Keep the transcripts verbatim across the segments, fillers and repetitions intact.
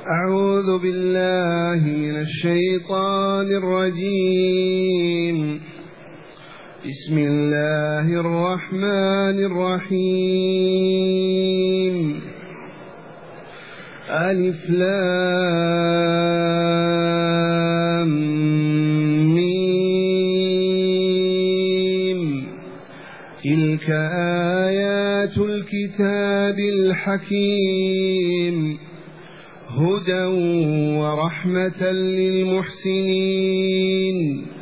أعوذ بالله من الشيطان الرجيم. بسم الله الرحمن الرحيم. ألف لام ميم. تلك آيات الكتاب الحكيم، هدى ورحمة للمحسنين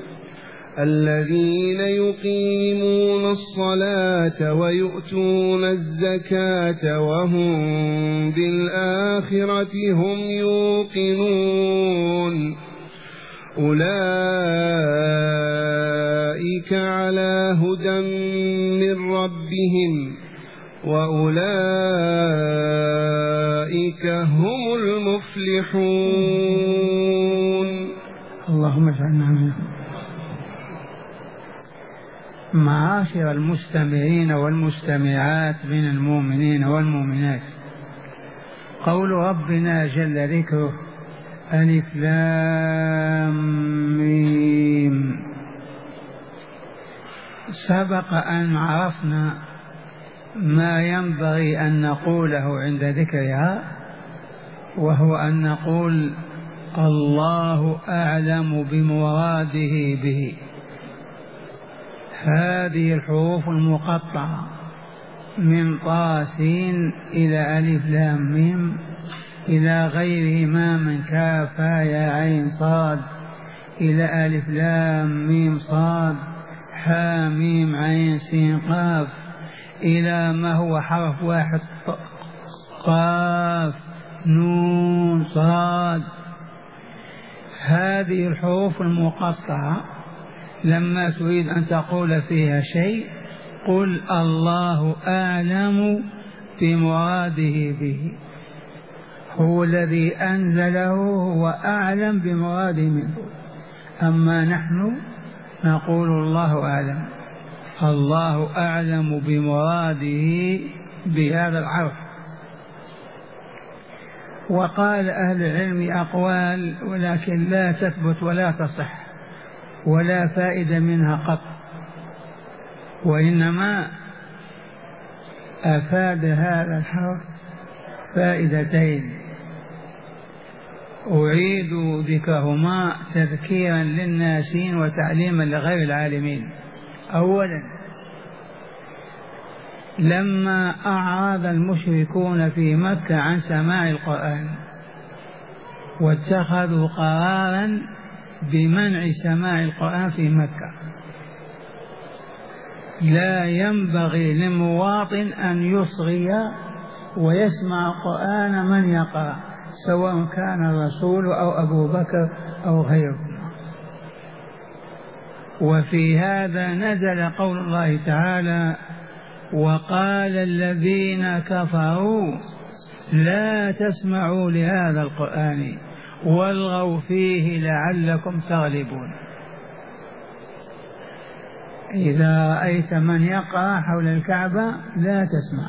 الذين يقيمون الصلاة ويؤتون الزكاة وهم بالآخرة هم يوقنون. أولئك على هدى من ربهم وأولئك هم المفلحون. اللهم اجعلنا منهم. معاشر المستمعين والمستمعات من المؤمنين والمؤمنات، قول ربنا جل ذكره ألف لام ميم، سبق أن عرفنا ما ينبغي أن نقوله عند ذكرها، وهو أن نقول الله أعلم بمراده به. هذه الحروف المقطعة من طاسين إلى ألف لام ميم إلى غيرهما من كاف يا عين صاد إلى ألف لام ميم صاد حا ميم عين سين قاف إلى ما هو حرف واحد قاف نون صاد. هذه الحروف المقطعة لما تريد أن تقول فيها شيء قل الله أعلم بمراده به، هو الذي أنزله هو أعلم بمراده منه، أما نحن نقول الله أعلم. الله أعلم بمراده بهذا الحرف. وقال أهل العلم أقوال ولكن لا تثبت ولا تصح ولا فائدة منها قط، وإنما أفاد هذا الحرف فائدتين أعيد ذكرهما تذكيرا للناسين وتعليما لغير العالمين. أولا، لما أعرض المشركون في مكة عن سماع القرآن واتخذوا قرارا بمنع سماع القرآن في مكة، لا ينبغي لمواطن أن يصغي ويسمع القرآن من يقرأ، سواء كان الرسول أو أبو بكر أو غيره. وفي هذا نزل قول الله تعالى وقال الذين كفروا لا تسمعوا لهذا القرآن والغوا فيه لعلكم تغلبون. إذا رأيت من يقرأ حول الكعبة لا تسمع،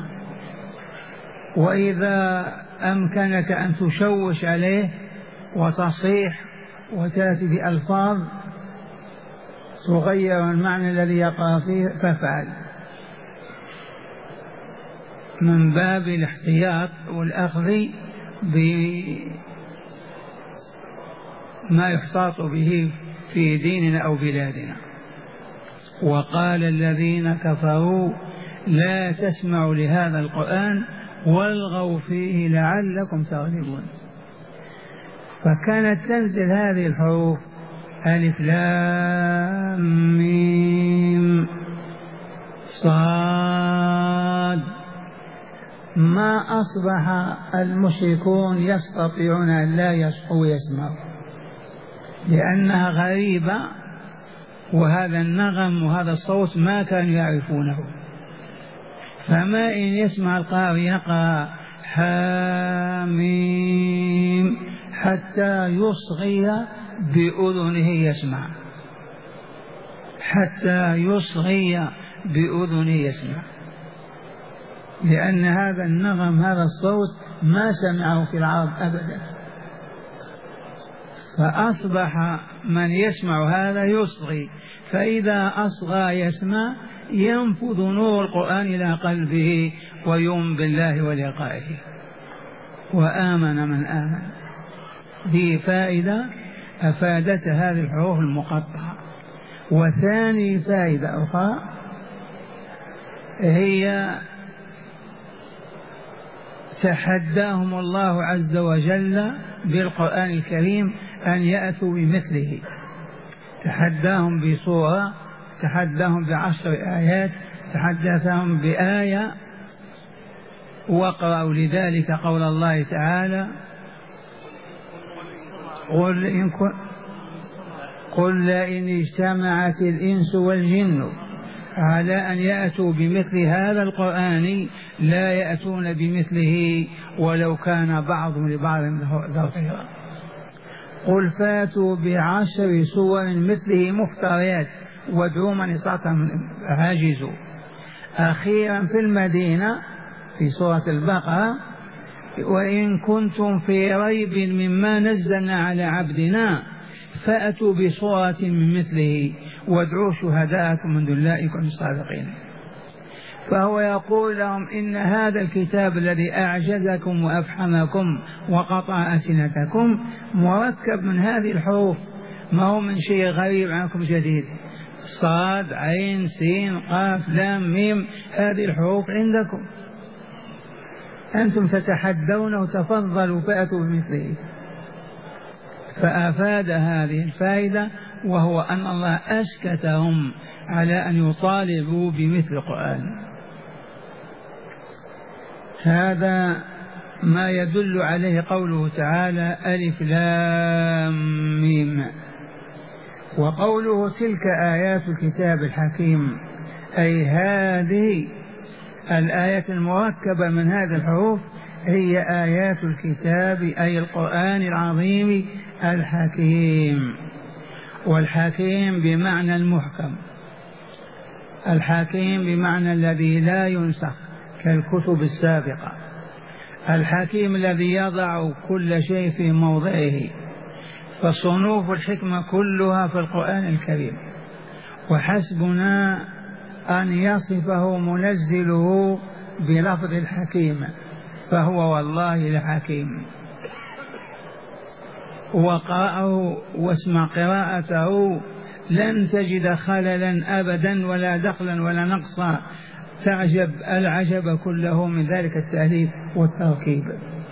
وإذا أمكنك أن تشوش عليه وتصيح وتأتي بألفاظ تغير المعنى الذي يقرأ فيه فافعل، من باب الاحتياط والأخذ بما يحتاط به في ديننا أو بلادنا. وقال الذين كفروا لا تسمعوا لهذا القرآن والغوا فيه لعلكم تغلبون. فكانت تنزل هذه الحروف ألف لام ميم صاد. ما أصبح المشركون يستطيعون أن لا يصحوا يسمعوا لأنها غريبة، وهذا النغم وهذا الصوت ما كانوا يعرفونه. فما إن يسمع القارئ يقرأ حاميم حتى يصغي بأذنه يسمع، حتى يصغي بأذنه يسمع، لأن هذا النغم هذا الصوت ما سمعه في العرب أبدا، فأصبح من يسمع هذا يصغي، فإذا أصغى يسمع ينفذ نور القرآن إلى قلبه ويؤمن بالله ولقائه، وآمن من آمن. دي فائدة أفادت هذه الحروف المقطعة. وثاني فائدة أخرى هي تحداهم الله عز وجل بالقرآن الكريم أن يأتوا بمثله. تحداهم بصورة، تحداهم بعشر آيات، تحدثهم بآية. وقرأوا لذلك قول الله تعالى: قل إن, قل إن اجتمعت الإنس والجن على أن يأتوا بمثل هذا القرآن لا يأتون بمثله ولو كان بعضهم لبعض ظهيرا. قل فاتوا بعشر سور مثله مفتريات وادعوا من استطعتم عاجزوا. أخيرا في المدينة في سورة البقرة: وإن كنتم في ريب مما نزلنا على عبدنا فأتوا بصورة من مثله وادعوا شهداءكم من دون الله إن كنتم صادقين. فهو يقول لهم إن هذا الكتاب الذي أعجزكم وأفحمكم وقطع ألسنتكم مركب من هذه الحروف، ما هو من شيء غريب عنكم جديد. صاد عين سين قاف لام ميم، هذه الحروف عندكم، أنتم تتحدون وتفضلوا فأتوا بمثله. فأفاد هذه الفائدة، وهو أن الله أسكتهم على أن يطالبوا بمثل القرآن. هذا ما يدل عليه قوله تعالى: ألف لام ميم. وقوله تلك آيات الكتاب الحكيم، أي هذه الآيات المركبة من هذه الحروف هي آيات الكتاب، أي القرآن العظيم الحكيم. والحكيم بمعنى المحكم، الحكيم بمعنى الذي لا ينسخ كالكتب السابقة، الحكيم الذي يضع كل شيء في موضعه. فصنوف الحكمة كلها في القرآن الكريم، وحسبنا أن يصفه منزله بلفظ الحكيم، فهو والله لحكيم. وقرأه واسمع قراءته لن تجد خللا أبدا ولا دخلا ولا نقصا، تعجب العجب كله من ذلك التأليف والتركيب.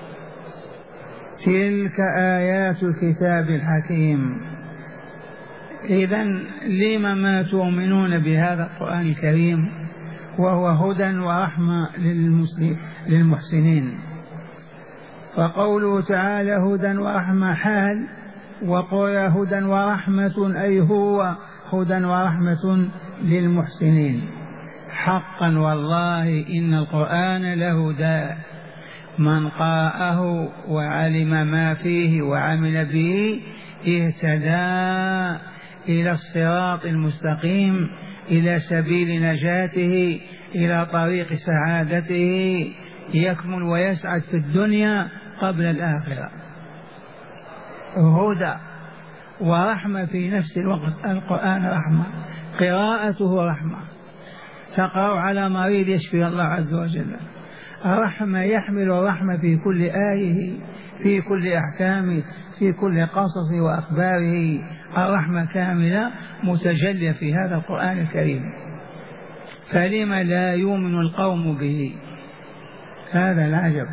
تلك آيات الكتاب الحكيم. إذن لم ما تؤمنون بهذا القرآن الكريم وهو هدى ورحمة للمحسنين. فقوله تعالى هدى ورحمة حال، وقول هدى ورحمة أي هو هدى ورحمة للمحسنين. حقا والله إن القرآن لهدى، من قرأه وعلم ما فيه وعمل به اهتدى إلى الصراط المستقيم، إلى سبيل نجاته، إلى طريق سعادته، يكمل ويسعد في الدنيا قبل الآخرة. هدى ورحمة في نفس الوقت. القرآن رحمة، قراءته رحمة، تقرأ على مريض يشفي الله عز وجل. رحمة، يحمل الرحمة في كل آيه، في كل أحكامه، في كل قصص وأخباره. الرحمة كاملة متجلية في هذا القرآن الكريم، فلم لا يؤمن القوم به؟ هذا العجب.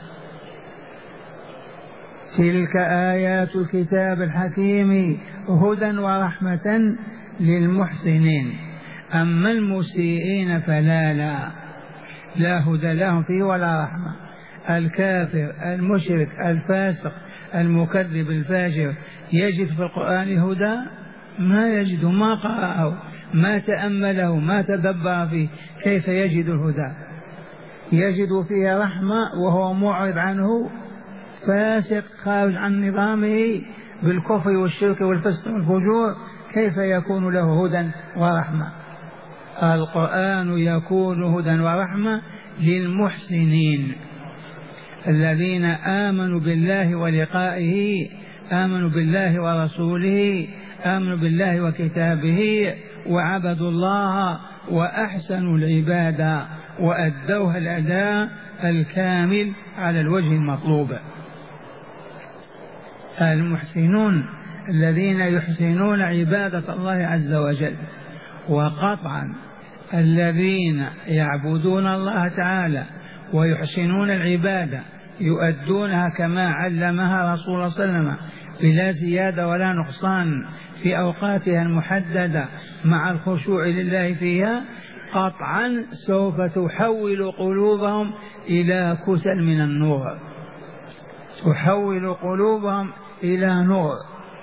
تلك آيات الكتاب الحكيم هدى ورحمة للمحسنين. أما المسيئين فلا لا لا هدى لهم فيه ولا رحمة. الكافر المشرك الفاسق المكذب الفاجر يجد في القرآن هدى؟ ما يجد، ما قرأه، ما تأمله، ما تدبر فيه، كيف يجد الهدى؟ يجد فيه رحمة وهو معرض عنه، فاسق خارج عن نظامه بالكفر والشرك والفسق والفجور، كيف يكون له هدى ورحمة؟ القرآن يكون هدى ورحمة للمحسنين الذين آمنوا بالله ولقائه، آمنوا بالله ورسوله، آمنوا بالله وكتابه وعبدوا الله وأحسنوا العبادة وأدوها الأداء الكامل على الوجه المطلوب. المحسنون الذين يحسنون عبادة الله عز وجل، وقطعا الذين يعبدون الله تعالى ويحسنون العبادة يؤدونها كما علمها رسول الله صلى الله عليه وسلم بلا زيادة ولا نقصان في أوقاتها المحددة مع الخشوع لله فيها، قطعا سوف تحول قلوبهم إلى كتل من النور، تحول قلوبهم إلى نور.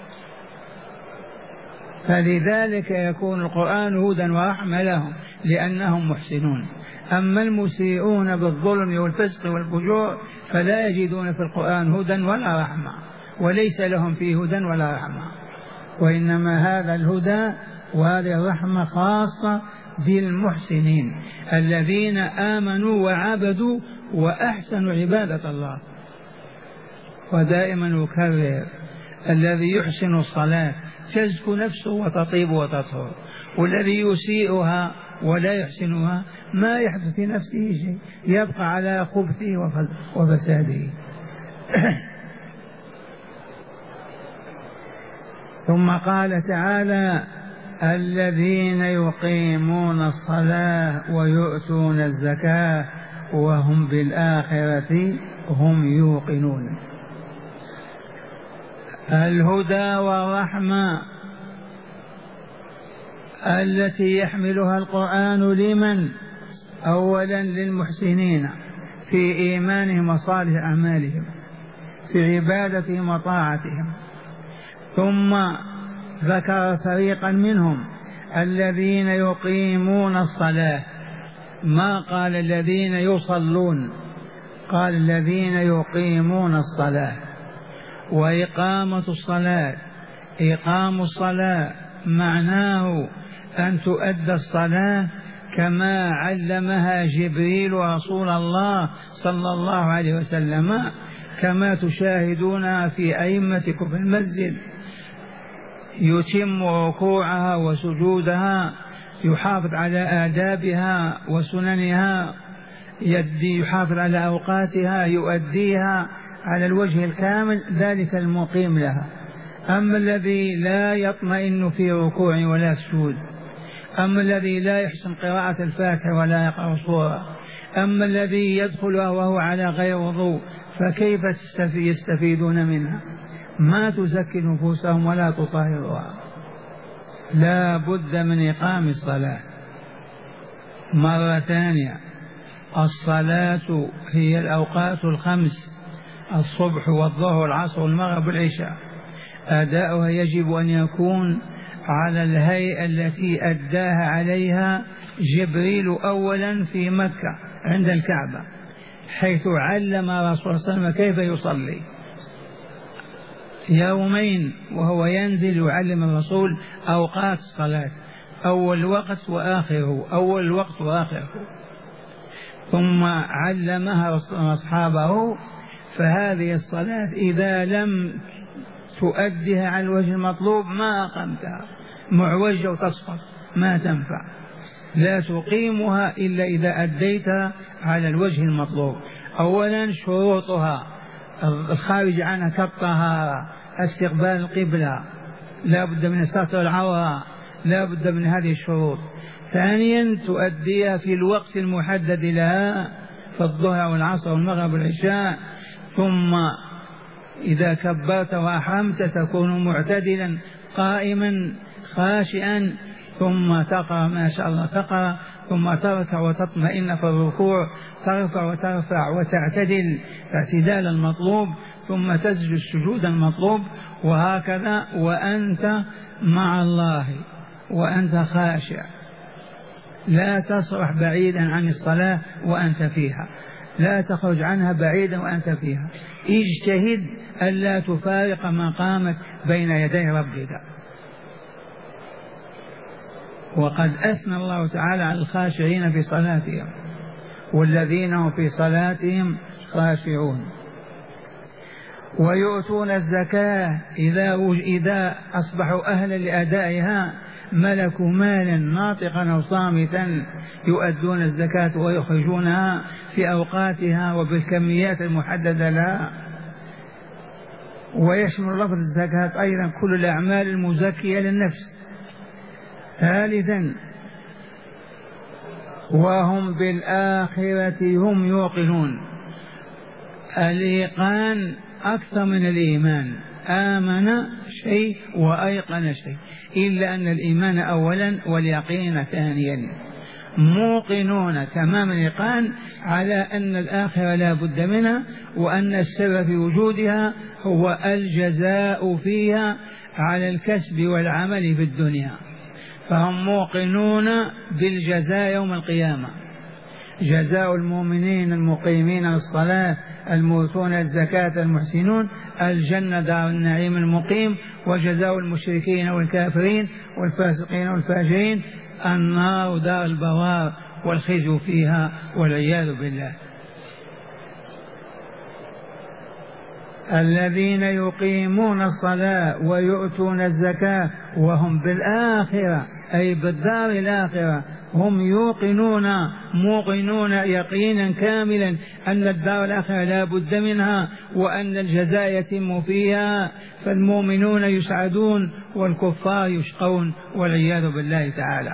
فلذلك يكون القرآن هدى ورحمة لهم لأنهم محسنون. أما المسيئون بالظلم والفسق والفجور فلا يجدون في القرآن هدى ولا رحمة، وليس لهم فيه هدى ولا رحمة، وإنما هذا الهدى وهذه الرحمة خاصة بالمحسنين الذين آمنوا وعبدوا وأحسنوا عبادة الله. ودائما أكرر، الذي يحسن الصلاة تزكو نفسه وتطيب وتطهر، والذي يسيئها ولا يحسنها ما يحدث في نفسه شيء، يبقى على خبثه وفساده. ثم قال تعالى: الذين يقيمون الصلاة ويؤتون الزكاة وهم بالآخرة هم يوقنون. الهدى والرحمة التي يحملها القرآن لمن؟ أولا للمحسنين في إيمانهم وصالح أعمالهم، في عبادتهم وطاعتهم. ثم ذكر فريقا منهم الذين يقيمون الصلاة، ما قال الذين يصلون، قال الذين يقيمون الصلاة. وإقامة الصلاة، إقام الصلاة معناه أن تؤدى الصلاة كما علمها جبريل رسول الله صلى الله عليه وسلم، كما تشاهدونها في أئمتكم في المسجد، يتم ركوعها وسجودها، يحافظ على آدابها وسننها، يحافظ على أوقاتها، يؤديها على الوجه الكامل، ذلك المقيم لها. أما الذي لا يطمئن في ركوع ولا سجود، أما الذي لا يحسن قراءة الفاتحة ولا يقرأ سورة، أما الذي يدخلها وهو على غير وضوء، فكيف يستفيدون منها؟ ما تزكي نفوسهم ولا تطهرها. لا بد من إقام الصلاة. مرة ثانية، الصلاة هي الأوقات الخمس: الصبح والظهر والعصر والمغرب والعشاء. أداؤها يجب أن يكون على الهيئة التي أداها عليها جبريل أولا في مكة عند الكعبة، حيث علم رسول الله صلى الله عليه وسلم كيف يصلي يومين، وهو ينزل يعلم الرسول أوقات الصلاة، أول وقت وآخره، أول الوقت وآخره، ثم علمها أصحابه. فهذه الصلاة إذا لم تؤديها على الوجه المطلوب ما أقمتها، معوجة وتصفر ما تنفع. لا تقيمها إلا إذا أديتها على الوجه المطلوب. أولا شروطها الخارج عنها كالطهارة، استقبال القبلة، لا بد من ستر العورة، لا بد من هذه الشروط. ثانيا تؤديها في الوقت المحدد لها، في الظهر والعصر والمغرب والعشاء. ثم إذا كبرت وأحرمت تكون معتدلا قائما خاشعا، ثم تقرأ ما شاء الله تقرأ، ثم تركع وتطمئن في الركوع، ترفع وترفع وتعتدل اعتدال المطلوب، ثم تسجد السجود المطلوب، وهكذا وأنت مع الله وأنت خاشع. لا تصرح بعيدا عن الصلاة وأنت فيها، لا تخرج عنها بعيدا وأنت فيها. اجتهد ألا تفارق مقامك بين يدي ربك. وقد أثنى الله تعالى على الخاشعين في صلاتهم، والذين هم في صلاتهم خاشعون. ويؤتون الزكاة إذا إذا أصبحوا أهلا لأدائها ملكوا مالا ناطقا أو صامتا يؤدون الزكاة ويخرجونها في أوقاتها وبالكميات المحددة لها. ويشمل لفظ الزكاة أيضا كل الأعمال المزكية للنفس. ثالثا وهم بالآخرة هم يوقنون. الإيقان أكثر من الإيمان، آمن شيء وأيقن شيء، إلا أن الإيمان أولا واليقين ثانيا. موقنون تمام الإيقان على أن الآخرة لا بد منها، وأن السبب في وجودها هو الجزاء فيها على الكسب والعمل في الدنيا. فهم موقنون بالجزاء يوم القيامة. جزاء المؤمنين المقيمين الصلاة المؤتون الزكاة المحسنون الجنة دار النعيم المقيم، وجزاء المشركين والكافرين والفاسقين والفاجرين النار دار البوار والخزي فيها والعياذ بالله. الذين يقيمون الصلاة ويؤتون الزكاة وهم بالآخرة أي بالدار الآخرة هم يوقنون موقنون يقينا كاملا أن الدار الآخرة لا بد منها وأن الجزاء يتم فيها، فالمؤمنون يسعدون والكفار يشقون والعياذ بالله تعالى.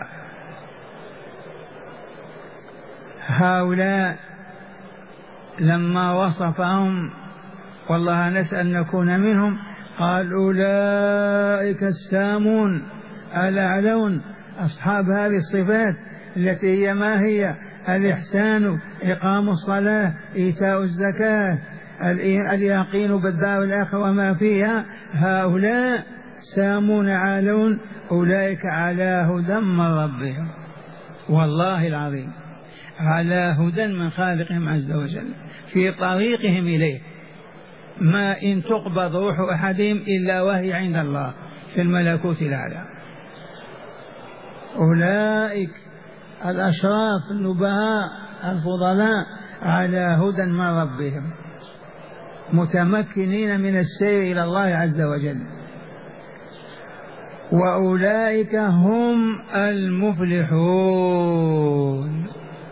هؤلاء لما وصفهم والله نسأل نكون منهم قال أولئك السامون الأعلون، أصحاب هذه الصفات التي هي ما هي؟ الإحسان، إقام الصلاة، إيتاء الزكاة، اليقين بالدار الآخرة وما فيها. هؤلاء سامون عالون، أولئك على هدى من ربهم، والله العظيم على هدى من خالقهم عز وجل في طريقهم إليه. ما إن تقبض روح أحدهم إلا وهي عند الله في الملكوت الأعلى. أولئك الأشراف النبهاء الفضلاء على هدى من ربهم متمكنين من السير إلى الله عز وجل. وأولئك هم المفلحون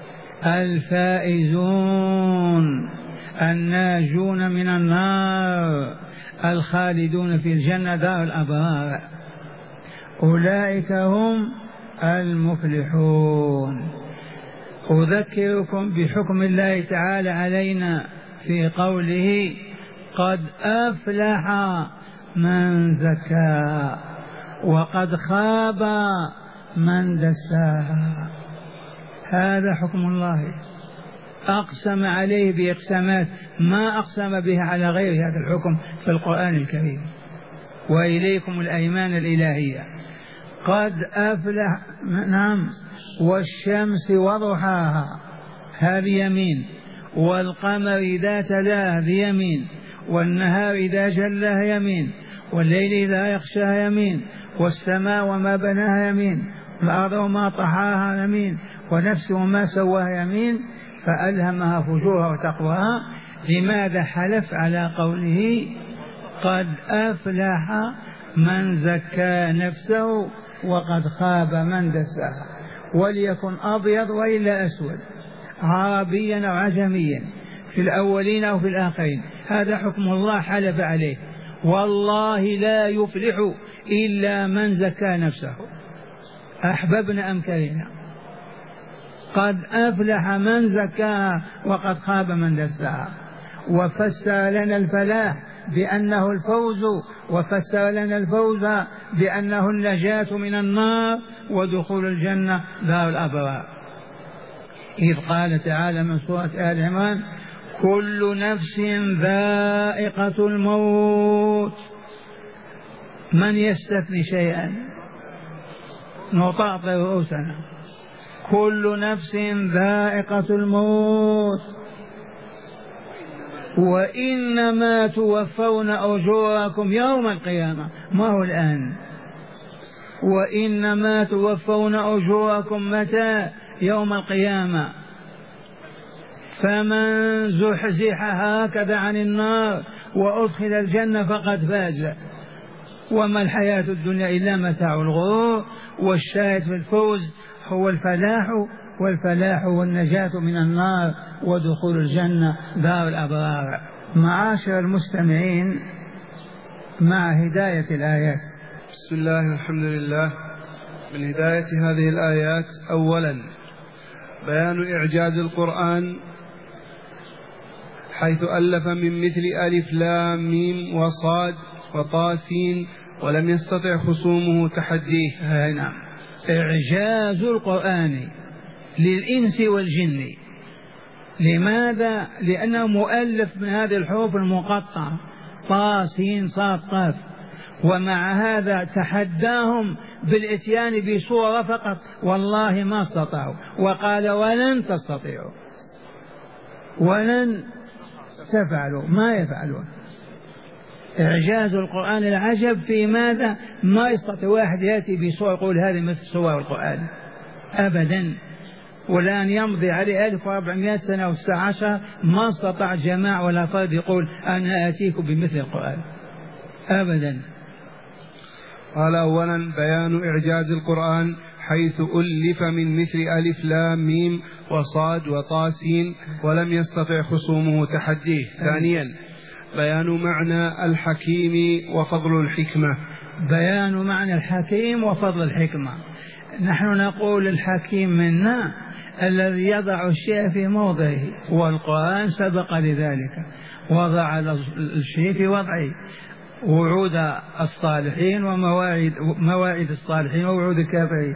الفائزون الناجون من النار الخالدون في الجنة دار الأبرار. أولئك هم المفلحون. أذكركم بحكم الله تعالى علينا في قوله قد أفلح من زكى وقد خاب من دساها. هذا حكم الله أقسم عليه بإقسامات ما أقسم بها على غير هذا الحكم في القرآن الكريم. وإليكم الأيمان الإلهية. قد أفلح، نعم، والشمس وضحاها هذه يمين، والقمر إذا تلاه هذه يمين، والنهار إذا جلاه يمين، والليل إذا يغشاها يمين، والسماء وما بناها يمين، والأرض وما طحاها يمين، ونفس وما سواها يمين، فألهمها فجورها وتقواها. لماذا حلف على قوله قد أفلح من زكى نفسه وقد خاب من دساها؟ وليكن أبيض وإلا أسود، عربيا أو عجميا، في الأولين أو في الآخرين، هذا حكم الله حلف عليه. والله لا يفلح إلا من زكى نفسه أحببنا أم كرهنا. قد أفلح من زكاها وقد خاب من دساها. وفسر لنا الفلاح بأنه الفوز، وفسر لنا الفوز بأنه النجاة من النار ودخول الجنة دار الأبرار. إذ قال تعالى من سورة آل عمران كل نفس ذائقة الموت. من يستثني شيئا نطاط رؤوسنا. كل نفس ذائقة الموت وإنما توفون أجوركم يوم القيامة. ما هو الآن؟ وإنما توفون أجوركم متى؟ يوم القيامة. فمن زحزح هكذا عن النار وأدخل الجنة فقد فاز، وما الحياة الدنيا إلا متاع الغرور. والشاهد في الفوز هو الفلاح، والفلاح والنجاة من النار ودخول الجنة دار الأبرار. معاشر المستمعين، مع هداية الآيات. بسم الله والحمد لله. من هداية هذه الآيات أولا بيان إعجاز القرآن، حيث ألف من مثل ألف لام ميم وصاد وطاسين ولم يستطع خصومه تحديه. آه نعم، إعجاز القرآن للإنس والجن. لماذا؟ لأنه مؤلف من هذه الحروف المقطعة طاسين صاد قاف، ومع هذا تحداهم بالإتيان بصورة فقط، والله ما استطاعوا، وقال ولن تستطيعوا ولن تفعلوا، ما يفعلون. إعجاز القرآن العجب في ماذا؟ ما يستطيع واحد يأتي بصورة يقول هذه مثل صور القرآن أبدا، ولن يمضي عليه ألف وأربعمائة سنة وتسعة عشر ما استطاع جماعة ولا فرد يقول أنا آتيكم بمثل القرآن أبدا. قال أولا بيان إعجاز القرآن، حيث ألف من مثل ألف لام ميم وصاد وطاسين ولم يستطع خصومه تحديه. ثانيا بيان معنى الحكيم وفضل الحكمة. بيان معنى الحكيم وفضل الحكمة. نحن نقول الحكيم منا الذي يضع الشيء في موضعه، والقرآن سبق لذلك، وضع الشيء في وضعه، وعود الصالحين ومواعيد مواعيد الصالحين ووعود الكافرين.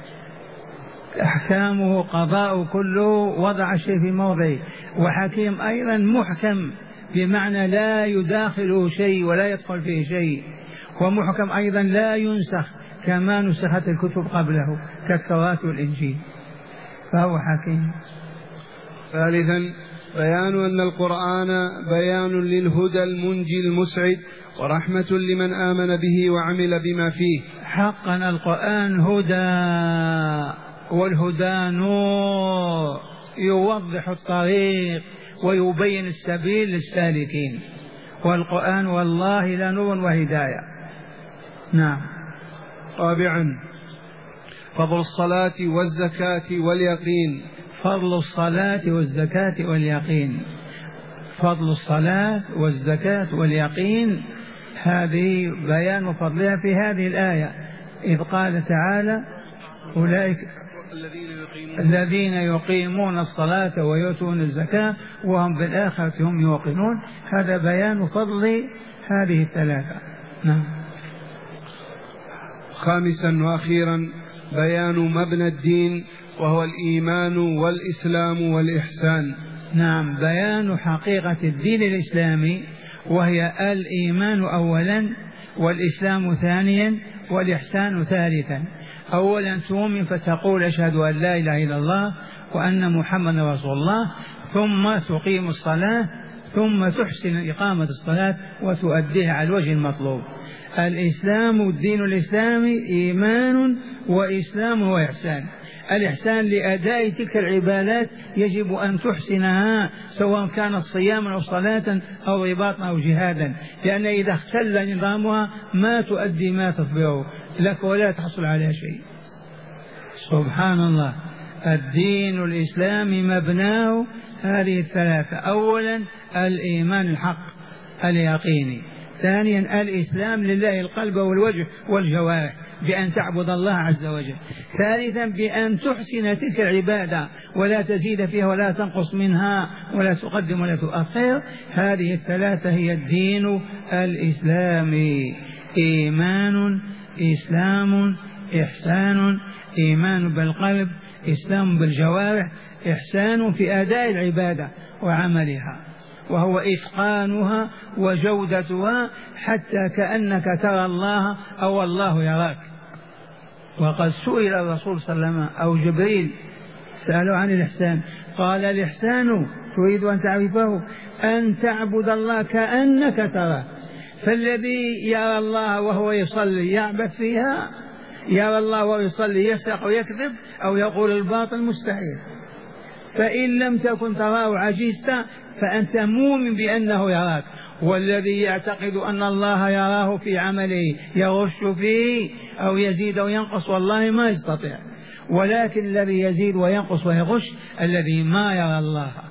أحكامه قضاء كله وضع الشيء في موضعه. وحكيم أيضا محكم بمعنى لا يداخله شيء ولا يدخل فيه شيء، ومحكم أيضا لا ينسخ كما نسخت الكتب قبله كالتوراة والإنجيل، فهو حكيم. ثالثا بيان أن القرآن بيان للهدى المنجي المسعد ورحمة لمن آمن به وعمل بما فيه. حقا القرآن هدى، والهدى نور يوضح الطريق ويبين السبيل للسالكين، والقرآن والله لنور وهداية. نعم. رابعا فضل الصلاة والزكاة واليقين. فضل الصلاة والزكاة واليقين. فضل الصلاة والزكاة واليقين، هذه بيان فضلها في هذه الآية، إذ قال تعالى أولئك الذين يقيمون الصلاة ويؤتون الزكاة وهم بالآخرة هم يوقنون. هذا بيان فضل هذه الثلاثة. نعم. خامسا وأخيرا بيان مبنى الدين، وهو الإيمان والإسلام والإحسان. نعم، بيان حقيقة الدين الإسلامي، وهي الإيمان أولا، والإسلام ثانيا، والإحسان ثالثا. أولا تؤمن فتقول أشهد أن لا إله إلا الله وأن محمدا رسول الله، ثم تقيم الصلاة، ثم تحسن إقامة الصلاة وتؤديها على الوجه المطلوب. الإسلام الدين الإسلامي إيمان وإسلام وإحسان. الإحسان لأداء تلك العبادات يجب أن تحسنها، سواء كانت صياما أو صلاة أو رباطا أو جهادا، لأن إذا اختل نظامها ما تؤدي ما تخبره لك ولا تحصل على شيء. سبحان الله. الدين الإسلامي مبناه هذه الثلاثة: أولا الإيمان الحق اليقيني، ثانيا الإسلام لله القلب والوجه والجوارح بأن تعبد الله عز وجل، ثالثا بأن تحسن تلك العبادة ولا تزيد فيها ولا تنقص منها ولا تقدم ولا تؤخر. هذه الثلاثة هي الدين الإسلامي: إيمان، إسلام، إحسان. إيمان بالقلب، إسلام بالجوارح، إحسان في أداء العبادة وعملها، وهو إتقانها وجودتها حتى كأنك ترى الله أو الله يراك. وقد سئل الرسول صلى الله عليه وسلم أو جبريل سألوا عن الإحسان، قال: الإحسان تريد أن تعرفه أن تعبد الله كأنك تراه. فالذي يرى الله وهو يصلي يعبث فيها، يرى الله وهو يصلي يسرق ويكذب أو يقول الباطل، مستحيل. فإن لم تكن تراه عجزت فأنت مؤمن بأنه يراك. والذي يعتقد أن الله يراه في عمله يغش فيه أو يزيد أو ينقص والله ما يستطيع. ولكن الذي يزيد وينقص ويغش الذي ما يرى الله.